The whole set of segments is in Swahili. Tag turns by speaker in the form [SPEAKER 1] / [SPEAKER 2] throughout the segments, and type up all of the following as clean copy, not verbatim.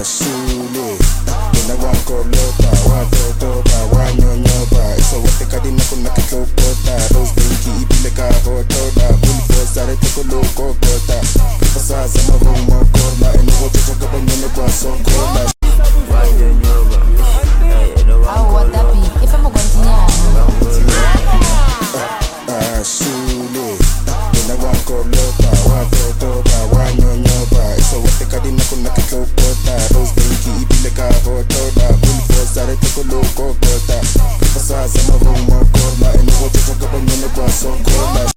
[SPEAKER 1] shule inawankolopa watotoba wanyonyoba isowateka kuna kitlokota rose binki ibileka hotoda bulifosare tekolokokota pasaza mahomokorma enowochochokabanyone kwa sonkola shule inawankolopa watotoba wanyonyoba isowateka kuna kitlokota rose binki ibileka hotoda bulifosare tekolokokota pasaza mahomokorma enowochochokabanyone kwa sonkola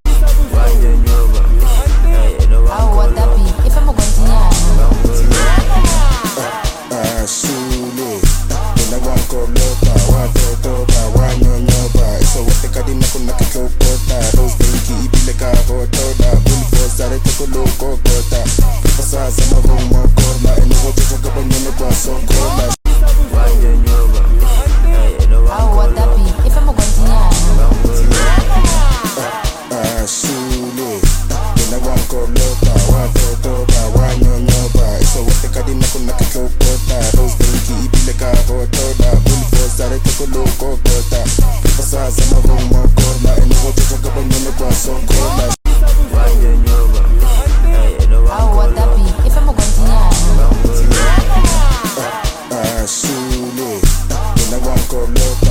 [SPEAKER 1] shule inawankolopa watotoba wanyonyoba isowateka kuna kitlokota rose binki ibileka hotoda bulifosare tekolokokota pasaza mahomokorma enowochochokabanyone kwa sonkola shule inawankolopa watotoba wanyonyoba isowateka kuna kitlokota rose binki ibileka hotoda bulifosare tekolokokota pasaza mahomokorma enowochochokabanyone kwa sonkola shule inawankolopa